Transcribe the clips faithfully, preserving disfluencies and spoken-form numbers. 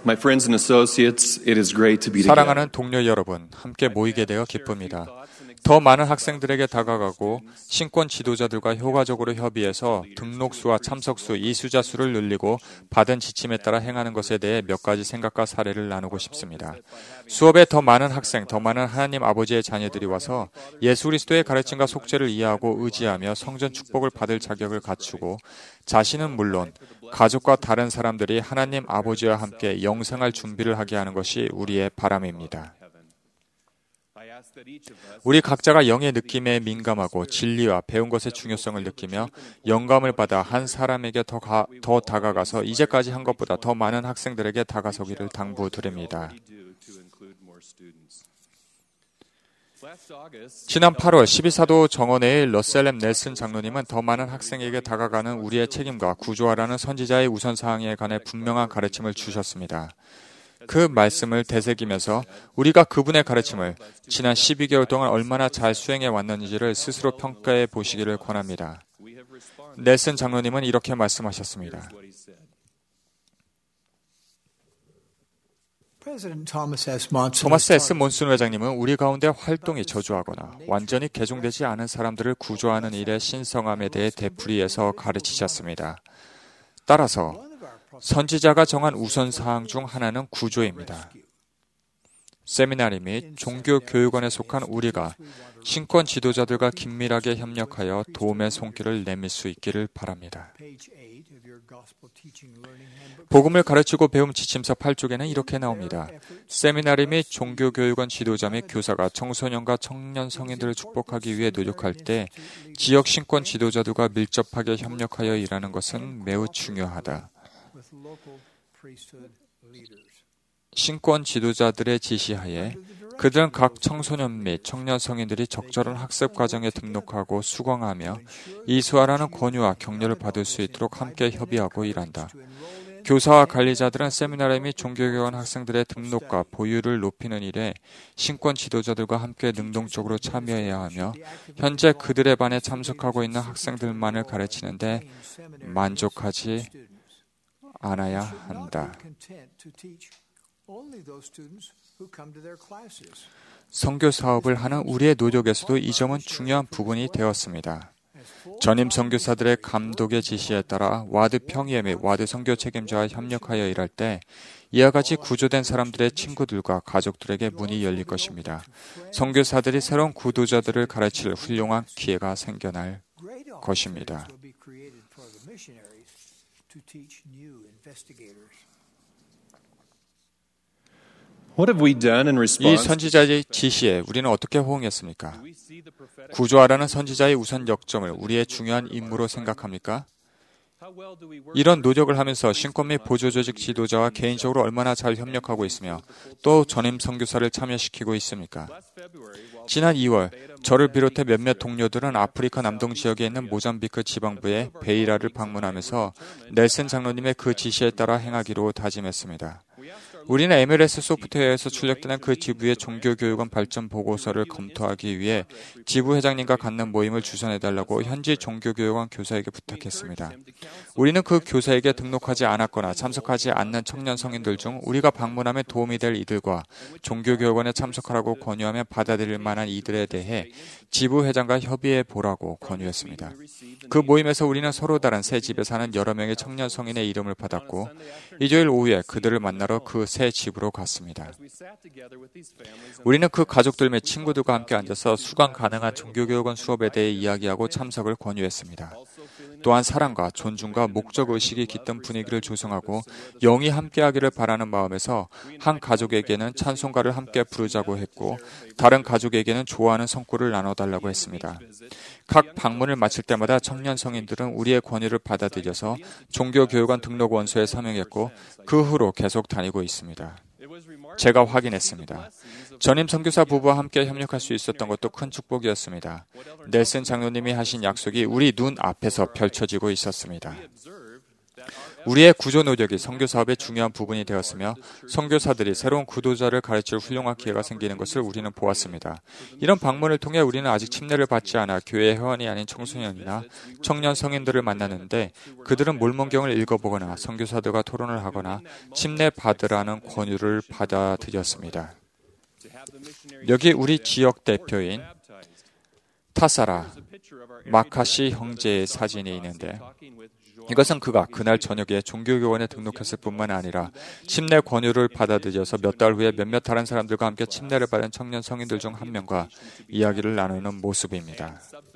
My friends and associates, it is great to be together. 사랑하는 동료 여러분, 함께 모이게 되어 기쁩니다. 더 많은 학생들에게 다가가고 신권 지도자들과 효과적으로 협의해서 등록수와 참석수, 이수자 수를 늘리고 받은 지침에 따라 행하는 것에 대해 몇 가지 생각과 사례를 나누고 싶습니다. 수업에 더 많은 학생, 더 많은 하나님 아버지의 자녀들이 와서 예수 그리스도의 가르침과 속죄를 이해하고 의지하며 성전 축복을 받을 자격을 갖추고 자신은 물론 가족과 다른 사람들이 하나님 아버지와 함께 영생할 준비를 하게 하는 것이 우리의 바람입니다. 우리 각자가 영의 느낌에 민감하고 진리와 배운 것의 중요성을 느끼며 영감을 받아 한 사람에게 더, 가, 더 다가가서 이제까지 한 것보다 더 많은 학생들에게 다가서기를 당부드립니다. 지난 팔월 십이사도 정원회의 러셀렘 넬슨 장로님은 더 많은 학생에게 다가가는 우리의 책임과 구조화라는 선지자의 우선사항에 관해 분명한 가르침을 주셨습니다. 그 말씀을 되새기면서 우리가 그분의 가르침을 지난 십이 개월 동안 얼마나 잘 수행해 왔는지를 스스로 평가해 보시기를 권합니다. 넬슨 장로님은 이렇게 말씀하셨습니다. 토마스 에스 몬슨 회장님은 우리 가운데 활동이 저조하거나 완전히 개종되지 않은 사람들을 구조하는 일의 신성함에 대해 되풀이해서 가르치셨습니다. 따라서 선지자가 정한 우선사항 중 하나는 구조입니다. 세미나리 및 종교교육원에 속한 우리가 신권 지도자들과 긴밀하게 협력하여 도움의 손길을 내밀 수 있기를 바랍니다. 복음을 가르치고 배움 지침서 팔 쪽에는 이렇게 나옵니다. 세미나리 및 종교교육원 지도자 및 교사가 청소년과 청년 성인들을 축복하기 위해 노력할 때 지역 신권 지도자들과 밀접하게 협력하여 일하는 것은 매우 중요하다. 신권 지도자들의 지시하에 그들은 각 청소년 및 청년 성인들이 적절한 학습 과정에 등록하고 수강하며 이수하라는 권유와 격려를 받을 수 있도록 함께 협의하고 일한다. 교사와 관리자들은 세미나리 및 종교교원 학생들의 등록과 보유를 높이는 일에 신권 지도자들과 함께 능동적으로 참여해야 하며 현재 그들의 반에 참석하고 있는 학생들만을 가르치는데 만족하지 않아야 한다. 선교 사업을 하는 우리의 노력에서도 이 점은 중요한 부분이 되었습니다. 전임 선교사들의 감독의 지시에 따라 와드 평의회 및 와드 선교 책임자와 협력하여 일할 때 이와 같이 구조된 사람들의 친구들과 가족들에게 문이 열릴 것입니다. 선교사들이 새로운 구도자들을 가르칠 훌륭한 기회가 생겨날 것입니다. 이 선지자의 지시에 우리는 어떻게 호응했습니까? 구조하라는 선지자의 우선 역점을 우리의 중요한 임무로 생각합니까? 이런 노력을 하면서 신권 및 보조조직 지도자와 개인적으로 얼마나 잘 협력하고 있으며 또 전임 선교사를 참여시키고 있습니까? 지난 이월 저를 비롯해 몇몇 동료들은 아프리카 남동 지역에 있는 모잠비크 지방부의 베이라를 방문하면서 넬슨 장로님의 그 지시에 따라 행하기로 다짐했습니다. 우리는 엠엘에스 소프트웨어에서 출력되는 그 지부의 종교교육원 발전 보고서를 검토하기 위해 지부 회장님과 갖는 모임을 주선해달라고 현지 종교교육원 교사에게 부탁했습니다. 우리는 그 교사에게 등록하지 않았거나 참석하지 않는 청년 성인들 중 우리가 방문하면 도움이 될 이들과 종교교육원에 참석하라고 권유하면 받아들일 만한 이들에 대해 지부 회장과 협의해 보라고 권유했습니다. 그 모임에서 우리는 서로 다른 새 집에 사는 여러 명의 청년 성인의 이름을 받았고 일요일 오후에 그들을 만나러 그 새 집으로 갔습니다. 우리는 그 가족들 및 친구들과 함께 앉아서 수강 가능한 종교교육원 수업에 대해 이야기하고 참석을 권유했습니다. 또한 사랑과 존중과 목적의식이 깃든 분위기를 조성하고 영이 함께하기를 바라는 마음에서 한 가족에게는 찬송가를 함께 부르자고 했고 다른 가족에게는 좋아하는 성구를 나눠달라고 했습니다. 각 방문을 마칠 때마다 청년 성인들은 우리의 권유를 받아들여서 종교교육원 등록 원서에 서명했고 그 후로 계속 다니고 있습니다. 제가 확인했습니다. 전임 선교사 부부와 함께 협력할 수 있었던 것도 큰 축복이었습니다. 넬슨 장로님이 하신 약속이 우리 눈 앞에서 펼쳐지고 있었습니다. 우리의 구조 노력이 선교 사업의 중요한 부분이 되었으며 선교사들이 새로운 구도자를 가르칠 훌륭한 기회가 생기는 것을 우리는 보았습니다. 이런 방문을 통해 우리는 아직 침례를 받지 않아 교회 회원이 아닌 청소년이나 청년 성인들을 만났는데 그들은 몰몬경을 읽어보거나 선교사들과 토론을 하거나 침례 받으라는 권유를 받아들였습니다. 여기 우리 지역 대표인 타사라 마카시 형제의 사진이 있는데 이것은 그가 그날 저녁에 종교교원에 등록했을 뿐만 아니라 침례 권유를 받아들여서 몇 달 후에 몇몇 다른 사람들과 함께 침례를 받은 청년 성인들 중 한 명과 이야기를 나누는 모습입니다.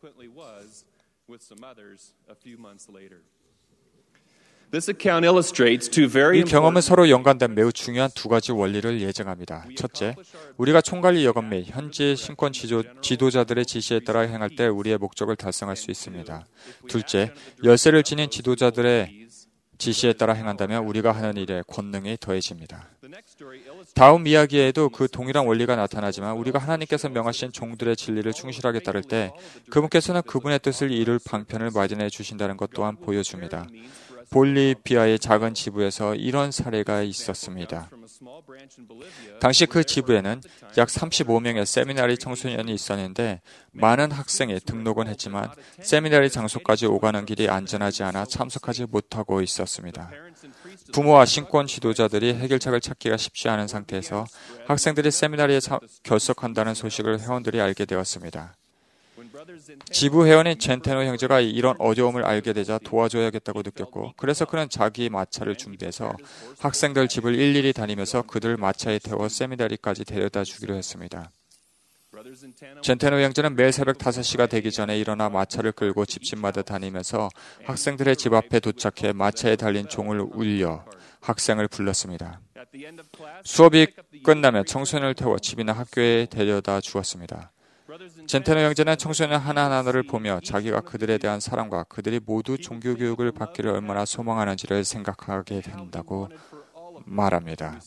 이 경험은 서로 연관된 매우 중요한 두 가지 원리를 예증합니다. 첫째, 우리가 총관리 여건 및 현지 신권 지도, 지도자들의 지시에 따라 행할 때 우리의 목적을 달성할 수 있습니다. 둘째, 열쇠를 지닌 지도자들의 지시에 따라 행한다면 우리가 하는 일에 권능이 더해집니다. 다음 이야기에도 그 동일한 원리가 나타나지만 우리가 하나님께서 명하신 종들의 진리를 충실하게 따를 때 그분께서는 그분의 뜻을 이룰 방편을 마련해 주신다는 것 또한 보여줍니다. 볼리비아의 작은 지부에서 이런 사례가 있었습니다. 당시 그 지부에는 약 삼십오 명의 세미나리 청소년이 있었는데 많은 학생이 등록은 했지만 세미나리 장소까지 오가는 길이 안전하지 않아 참석하지 못하고 있었습니다. 부모와 신권 지도자들이 해결책을 찾기가 쉽지 않은 상태에서 학생들이 세미나리에 결석한다는 소식을 회원들이 알게 되었습니다. 지부 회원인 젠테노 형제가 이런 어려움을 알게 되자 도와줘야겠다고 느꼈고 그래서 그는 자기 마차를 준비해서 학생들 집을 일일이 다니면서 그들 마차에 태워 세미나리까지 데려다 주기로 했습니다. 젠테노 형제는 매일 새벽 다섯 시가 되기 전에 일어나 마차를 끌고 집집마다 다니면서 학생들의 집 앞에 도착해 마차에 달린 종을 울려 학생을 불렀습니다. 수업이 끝나면 청소년을 태워 집이나 학교에 데려다 주었습니다. 젠테노 형제는 청소년 하나하나를 보며 자기가 그들에 대한 사랑과 그들이 모두 종교교육을 받기를 얼마나 소망하는지를 생각하게 된다고 말합니다.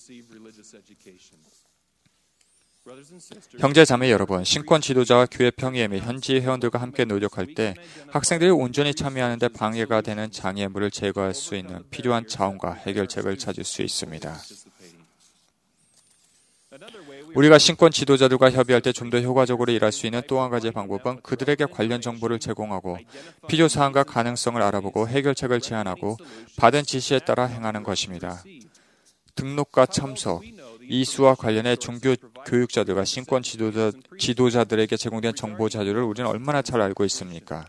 형제 자매 여러분, 신권 지도자와 교회 평의회 및 현지 회원들과 함께 노력할 때 학생들이 온전히 참여하는 데 방해가 되는 장애물을 제거할 수 있는 필요한 자원과 해결책을 찾을 수 있습니다. 우리가 신권 지도자들과 협의할 때 좀 더 효과적으로 일할 수 있는 또 한 가지 방법은 그들에게 관련 정보를 제공하고 필요사항과 가능성을 알아보고 해결책을 제안하고 받은 지시에 따라 행하는 것입니다. 등록과 참석, 이수와 관련해 종교 교육자들과 신권 지도자, 지도자들에게 제공된 정보 자료를 우리는 얼마나 잘 알고 있습니까?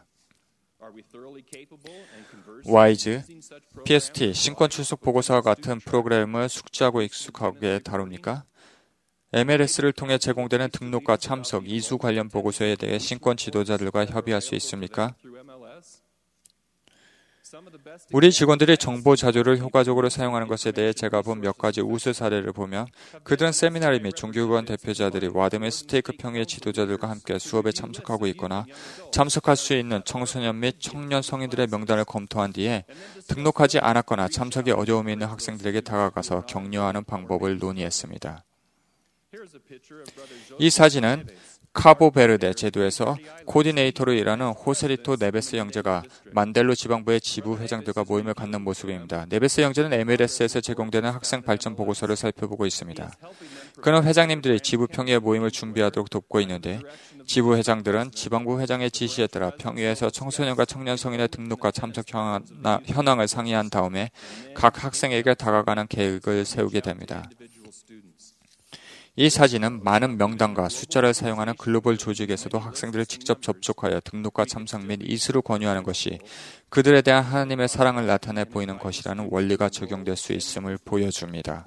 와이즈, 피에스티, 신권 출석 보고서와 같은 프로그램을 숙지하고 익숙하게 다룹니까? 엠엘에스를 통해 제공되는 등록과 참석, 이수 관련 보고서에 대해 신권 지도자들과 협의할 수 있습니까? 우리 직원들이 정보 자료를 효과적으로 사용하는 것에 대해 제가 본 몇 가지 우수 사례를 보면 그들은 세미나리 및 종교관 대표자들이 와드 및 스테이크 평의 지도자들과 함께 수업에 참석하고 있거나 참석할 수 있는 청소년 및 청년 성인들의 명단을 검토한 뒤에 등록하지 않았거나 참석에 어려움이 있는 학생들에게 다가가서 격려하는 방법을 논의했습니다. 이 사진은 카보베르데 제도에서 코디네이터로 일하는 호세리토 네베스 형제가 만델로 지방부의 지부 회장들과 모임을 갖는 모습입니다. 네베스 형제는 엠엘에스에서 제공되는 학생 발전 보고서를 살펴보고 있습니다. 그는 회장님들이 지부 평의회 모임을 준비하도록 돕고 있는데 지부 회장들은 지방부 회장의 지시에 따라 평의회에서 청소년과 청년 성인의 등록과 참석 현황을 상의한 다음에 각 학생에게 다가가는 계획을 세우게 됩니다. 이 사진은 많은 명단과 숫자를 사용하는 글로벌 조직에서도 학생들을 직접 접촉하여 등록과 참석 및 이수를 권유하는 것이 그들에 대한 하나님의 사랑을 나타내 보이는 것이라는 원리가 적용될 수 있음을 보여줍니다.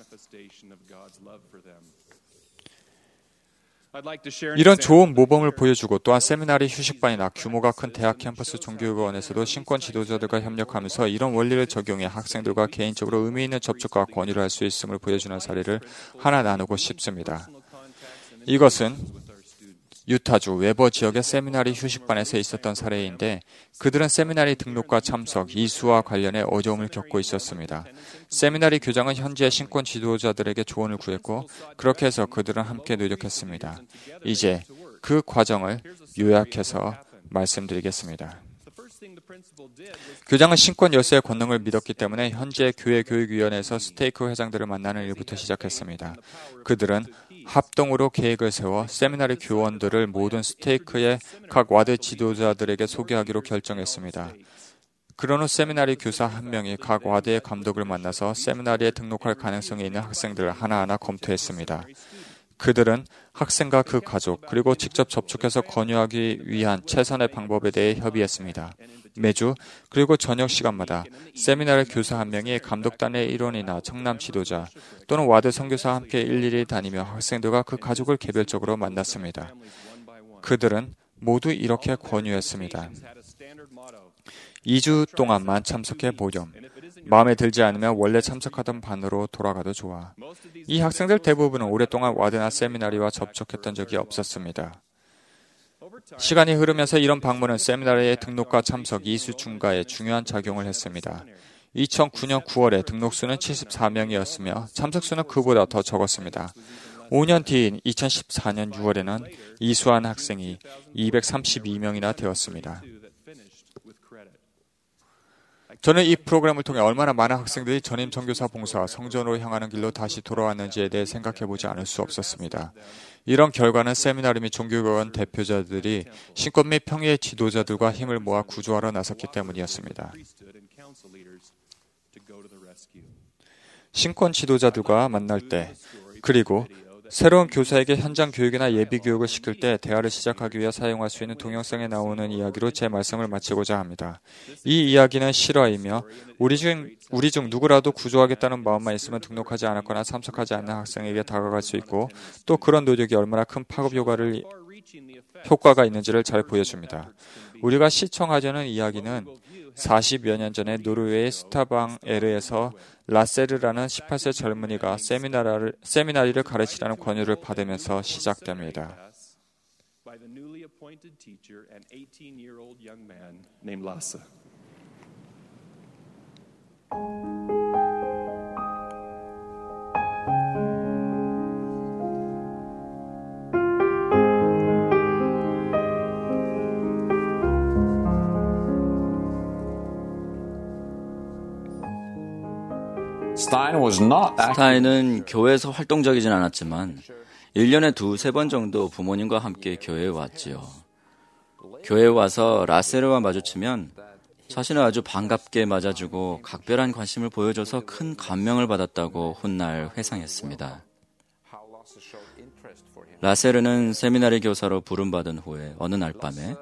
이런 좋은 모범을 보여주고 또한 세미나리 휴식반이나 규모가 큰 대학 캠퍼스 종교교원에서도 신권 지도자들과 협력하면서 이런 원리를 적용해 학생들과 개인적으로 의미 있는 접촉과 권유를 할 수 있음을 보여주는 사례를 하나 나누고 싶습니다. 이것은 유타주 웨버 지역의 세미나리 휴식반에서 있었던 사례인데 그들은 세미나리 등록과 참석, 이수와 관련해 어려움을 겪고 있었습니다. 세미나리 교장은 현지의 신권 지도자들에게 조언을 구했고 그렇게 해서 그들은 함께 노력했습니다. 이제 그 과정을 요약해서 말씀드리겠습니다. 교장은 신권 열쇠의 권능을 믿었기 때문에 현재 교회 교육위원회에서 스테이크 회장들을 만나는 일부터 시작했습니다. 그들은 합동으로 계획을 세워 세미나리 교원들을 모든 스테이크의 각 와드 지도자들에게 소개하기로 결정했습니다. 그런 후 세미나리 교사 한 명이 각 와드의 감독을 만나서 세미나리에 등록할 가능성이 있는 학생들을 하나하나 검토했습니다. 그들은 학생과 그 가족, 그리고 직접 접촉해서 권유하기 위한 최선의 방법에 대해 협의했습니다. 매주, 그리고 저녁 시간마다 세미나리 교사 한 명이 감독단의 일원이나 청남 지도자 또는 와드 선교사와 함께 일일이 다니며 학생들과 그 가족을 개별적으로 만났습니다. 그들은 모두 이렇게 권유했습니다. 이 주 동안만 참석해 보렴. 마음에 들지 않으면 원래 참석하던 반으로 돌아가도 좋아. 이 학생들 대부분은 오랫동안 와드나 세미나리와 접촉했던 적이 없었습니다. 시간이 흐르면서 이런 방문은 세미나리의 등록과 참석 이수 증가에 중요한 작용을 했습니다. 이천구 년 구월에 등록수는 칠십사 명이었으며 참석수는 그보다 더 적었습니다. 오 년 뒤인 이천십사 년 유월에는 이수한 학생이 이백삼십이 명이나 되었습니다. 저는 이 프로그램을 통해 얼마나 많은 학생들이 전임 선교사 봉사와 성전으로 향하는 길로 다시 돌아왔는지에 대해 생각해보지 않을 수 없었습니다. 이런 결과는 세미나리 및 종교교원 대표자들이 신권 및 평의의 지도자들과 힘을 모아 구조하러 나섰기 때문이었습니다. 신권 지도자들과 만날 때, 그리고 새로운 교사에게 현장 교육이나 예비 교육을 시킬 때 대화를 시작하기 위해 사용할 수 있는 동영상에 나오는 이야기로 제 말씀을 마치고자 합니다. 이 이야기는 실화이며 우리 중, 우리 중 누구라도 구조하겠다는 마음만 있으면 등록하지 않았거나 참석하지 않는 학생에게 다가갈 수 있고 또 그런 노력이 얼마나 큰 파급 효과를, 효과가 있는지를 잘 보여줍니다. 우리가 시청하려는 이야기는 사십여 년 전에 노르웨이 스타방에르에서 라세르라는 십팔 세 젊은이가 세미나리를, 세미나리를 가르치라는 권유를 받으면서 시작됩니다. 스타인은 교회에서 활동적이진 않았지만 일 년에 두세 번 정도 부모님과 함께 교회에 왔지요. 교회에 와서 라세르와 마주치면 자신을 아주 반갑게 맞아주고 각별한 관심을 보여줘서 큰 감명을 받았다고 훗날 회상했습니다. 라세르는 세미나리 교사로 부름받은 후에 어느 날 밤에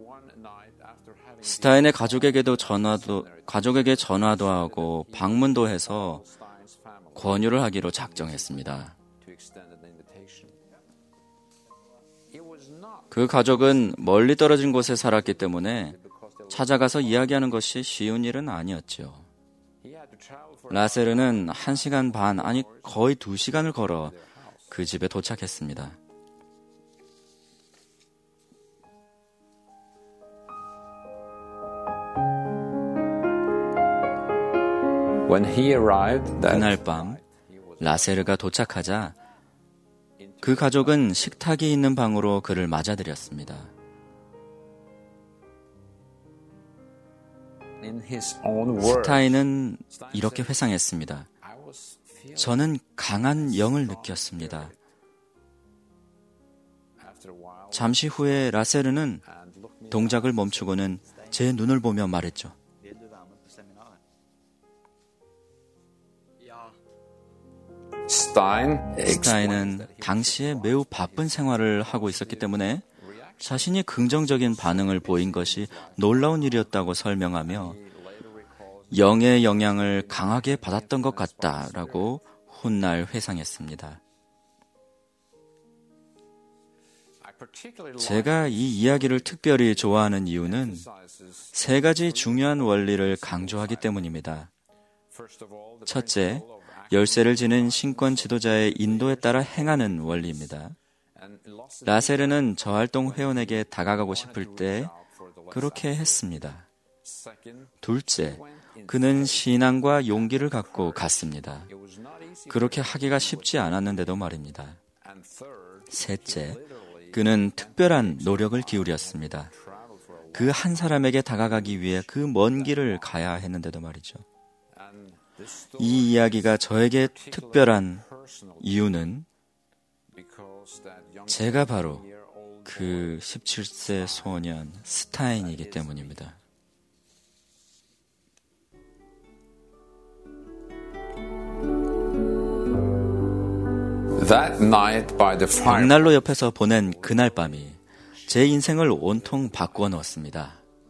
스타인의 가족에게도 전화도, 가족에게 전화도 하고 방문도 해서 권유를 하기로 작정했습니다. 그 가족은 멀리 떨어진 곳에 살았기 때문에 찾아가서 이야기하는 것이 쉬운 일은 아니었죠. 라세르는 한 시간 반, 아니 거의 두 시간을 걸어 그 집에 도착했습니다. 그날 밤 라세르가 도착하자 그 가족은 식탁이 있는 방으로 그를 맞아들였습니다. 스타인은 이렇게 회상했습니다. 저는 강한 영을 느꼈습니다. 잠시 후에 라세르는 동작을 멈추고는 제 눈을 보며 말했죠. 스타인은 당시에 매우 바쁜 생활을 하고 있었기 때문에 자신이 긍정적인 반응을 보인 것이 놀라운 일이었다고 설명하며 영의 영향을 강하게 받았던 것 같다라고 훗날 회상했습니다. 제가 이 이야기를 특별히 좋아하는 이유는 세 가지 중요한 원리를 강조하기 때문입니다. 첫째, 열쇠를 지닌 신권 지도자의 인도에 따라 행하는 원리입니다. 라세르는 저활동 회원에게 다가가고 싶을 때 그렇게 했습니다. 둘째, 그는 신앙과 용기를 갖고 갔습니다. 그렇게 하기가 쉽지 않았는데도 말입니다. 셋째, 그는 특별한 노력을 기울였습니다. 그 한 사람에게 다가가기 위해 그 먼 길을 가야 했는데도 말이죠. 이 이야기가 저에게 특별한 이유는 제가 바로 그 십칠 세 소년 스타인이기 때문입니다. 벽난로 옆에서 보낸 그날 밤이 제 인생을 온통 바꾸어 놓았습니다.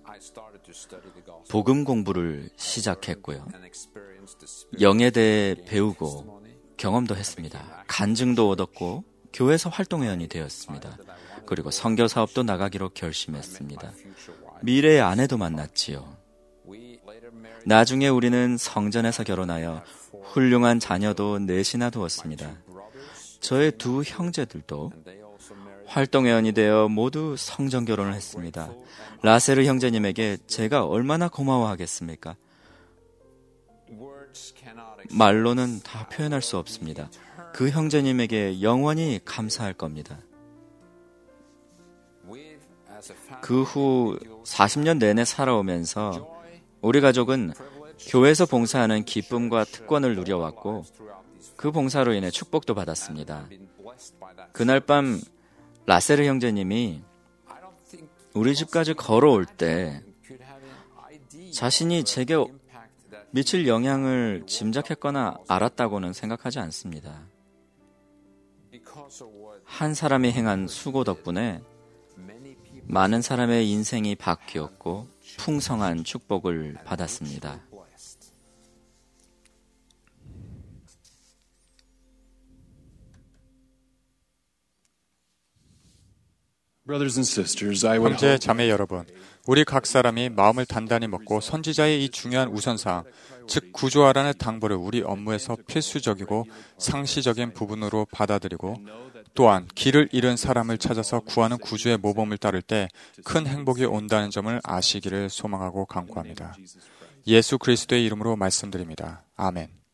복음 공부를 시작했고요. 영에 대해 배우고 경험도 했습니다. 간증도 얻었고 교회에서 활동회원이 되었습니다. 그리고 선교 사업도 나가기로 결심했습니다. 미래의 아내도 만났지요. 나중에 우리는 성전에서 결혼하여 훌륭한 자녀도 넷이나 두었습니다. 저의 두 형제들도 활동회원이 되어 모두 성전 결혼을 했습니다. 라세르 형제님에게 제가 얼마나 고마워하겠습니까? 말로는 다 표현할 수 없습니다. 그 형제님에게 영원히 감사할 겁니다. 그 후 사십 년 내내 살아오면서 우리 가족은 교회에서 봉사하는 기쁨과 특권을 누려왔고 그 봉사로 인해 축복도 받았습니다. 그날 밤 라세르 형제님이 우리 집까지 걸어올 때 자신이 제게 미칠 영향을 짐작했거나 알았다고는 생각하지 않습니다. 한 사람이 행한 수고 덕분에 많은 사람의 인생이 바뀌었고 풍성한 축복을 받았습니다. 형제 자매 여러분, 우리 각 사람이 마음을 단단히 먹고 선지자의 이 중요한 우선사항, 즉 구조하라는 당부를 우리 업무에서 필수적이고 상시적인 부분으로 받아들이고 또한 길을 잃은 사람을 찾아서 구하는 구주의 모범을 따를 때 큰 행복이 온다는 점을 아시기를 소망하고 간구합니다. 예수 그리스도의 이름으로 말씀드립니다. 아멘.